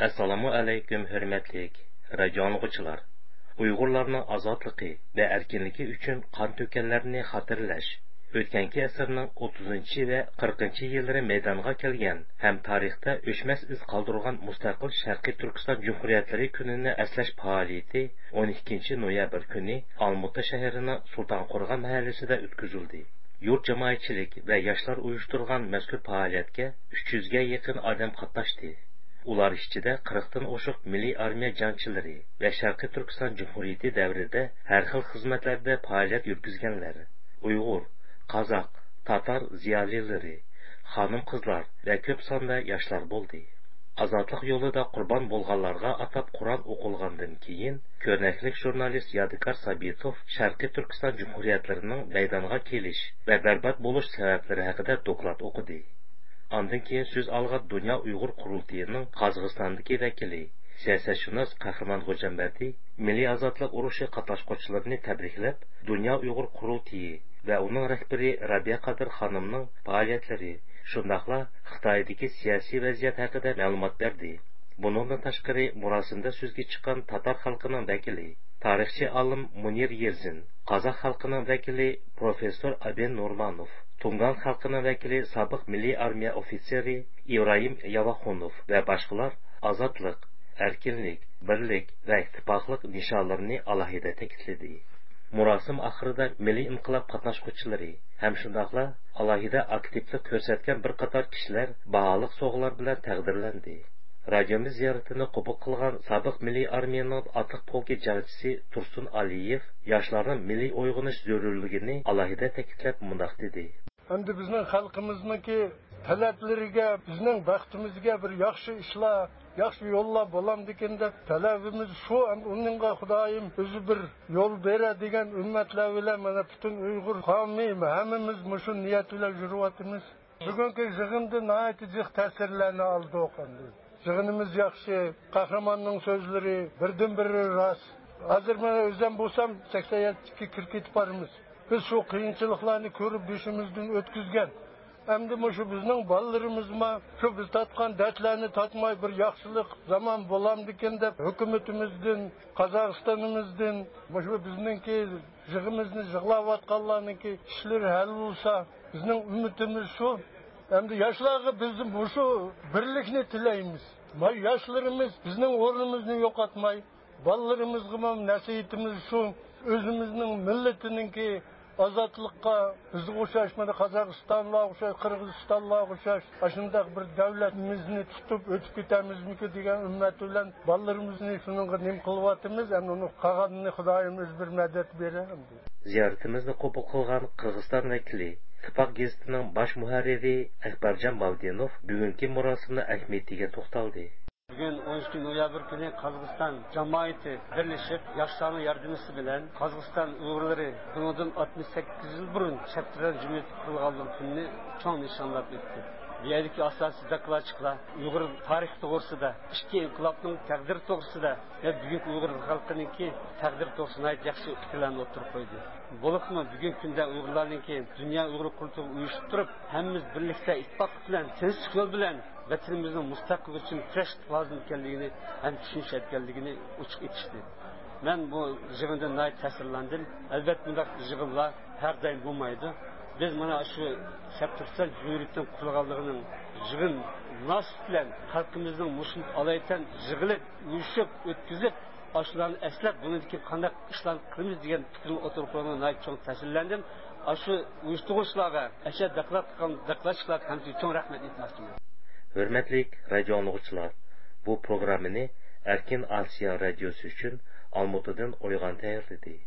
Assalomu alaykum hurmatlik radio anglag'uchilar. Uyg'urlarning ozodligi va erkinligi uchun qon to'kkanlarni xotirlash o'tgangi asrning 30 va 40 yillari maydonga kelgan ham tarixda o'chmas iz qoldirgan mustaqil Sharqiy Turkiston Jumhuriyatlari kunini aslash faoliyati 12 noyabr kuni Olmuta shahrining Sultonqo'rg'on mahallasida o'tkazildi. Yurt jamoatchilik va yoshlar uyushtirgan mazkur faoliyatga 300 ga yaqin odam qatnashdi. Ular ichida 40 dan oshiq milliy armiya jangchilari va Sharqiy Turkiston Jumhuriyati davrida har xil xizmatlarda faoliyat yuritganlar, Uyg'ur, Qozoq, Tatar ziyolilari, xonim-qizlar va ko'p sonda yoshlar bo'ldi. Ozodlik yo'lida qurbon bo'lganlarga atab Qur'on o'qilgandan keyin ko'rnakli jurnalist Yodikar Sabitov Sharqiy Turkiston Jumhuriyatlarining maydonga kelish va barbod bo'lish sabablari haqida doklad o'qidi. Ondan keyin so'z olgan Dunyo Uyg'ur qurultiyining Qozog'istondagi vakili, siyosatshunos Qahramon Xo'jambardi milliy ozodlik urushi qatnashuvchilarini tabriklab, Dunyo Uyg'ur qurultiyi va uning rahbari Rabiya Qadir xonimning faoliyatlari, shundaqla Xitoydagi siyosiy vaziyat haqida ma'lumot berdi. Bundan tashqari murosimda so'zga chiqqan Tatar xalqining vakili, tarixchi olim Munir Yezin, Qozoq xalqining vakili professor Aben Nurmanov, Tungan xalqining vakili sobiq milliy armiya ofitseri Ibrohim Yavaxonov va boshqalar ozodlik, erkinlik, birlik va ittifoqlik nishonlarini alohida ta'kidladi. Murosim oxirida milliy inqilob qatnashuvchilari ham shundaqla alohida aktivlik ko'rsatgan bir qator kishilar baholiq sovg'alar bilan taqdirlandi. Radiomiz ziyoratini qabul qilgan sobiq milliy armiyaning otliq polki jangchisi Tursun Aliyev yoshlarning milliy uyg'onish zarurligini alohida ta'kidlab mundoq dedi. Endi bizning xalqimizniki talablariga, bizning baxtimizga bir yaxshi ishlar, yaxshi yo'llar bo'lamdikin deb talabimiz shu. Uningga Xudoyim o'zi bir yo'l beradi degan ummatlar bilan mana butun Uyg'ur qavmi hammamiz shu niyat bilan yuryapmiz. Bugungi yig'inda nihoyatda jiq ta'sirlarni oldik. Yig'inimiz yaxshi, qahramonning so'zlari birdan-biri rost. Hozir men o'zim bo'lsam 87 ga kirib ketib boramiz. Biz shu qiyinchiliklarni ko'rib beshimizdan o'tkazgan. Endi shu bizning bolalarimiz shu biz tatgan dardlarni tatmay bir yaxshilik zaman bo'lamdikin deb hukumatimizdan, Qozog'istonimizdan shu bizningki yig'imizni yig'layotganlarningki ishlari hal bo'lsa, bizning umidimiz shu. Endi yoshlarga biz shu birlikni tilaymiz. Yoshlarimiz bizning o'rnimizni yo'qotmay, bolalarimizga nasihatimiz shu, o'zimizning millatiningki ozodlikqa bizga o'xshash mana Qozog'istonga o'xshash, Qirg'izistonga o'xshash shunday bir davlatimizni tutib o'tib ketamizmi degan umid bilan bolalarimizni shunga nim qilyapmiz. Endi uni qolganini Xudoyimiz bir madad beradi. Ziyoratimizni qabul qilgan Qirg'iziston vakili Ittifoq gazetining bosh muharriri Akbarjon Baldinov bugungi murosimning ahamiyatiga to'xtaldi. Bugün 12 noyabr günü Qozog'iston jamoati birleşip yoshlarning yordamisi bilan Qozog'iston Uyg'urlari bundan 68 yil burun Chaptiran Cumhuriyeti qurilgan kunni cho'ng nishonlab o'tdi. Bu yerdagi asosiy zakladchilar Uyg'ur tarixi to'g'risida, ikki inqilobning taqdiri to'g'risida va bugungi Uyg'ur xalqininki taqdiri to'g'risida yaxshi fikrlarni o'tirib qo'ydi. Bo'libmi bugungi kunda Uyg'urlarninki Dunyo Uyg'ur qurultiyi uyushtirib turib, hammamiz birlikda ittifoq bilan, tinchlik yo'l bilan vatanimizning mustaqilligi uchun kurash lozim ekanligini ham tushunish etganligini ochiq etishdi. Men bu yig'indan nihoyat ta'sirlandim. Albatta bunday yig'inlar har doim bo'lmaydi. Biz mana shu Turkiston Jumhuriyatining qurilganligining yig'in munosib bilan xalqimizning mushun olaytan yig'ilib, uyushib, o'tkazib, shularni eslab buniki qanday ishlar qilamiz degan fikrni o'tirib qo'ygandan nihoyat cho'ng ta'sirlandim. Shu uyushtiruvchilarga, asha daklatchilarga ham cho'ng rahmat aytmoqchiman. Hürmetli radio anlıqçılar, bu programını Erkin Asya Radyosu için Almuta'dan Oygan tayarladı.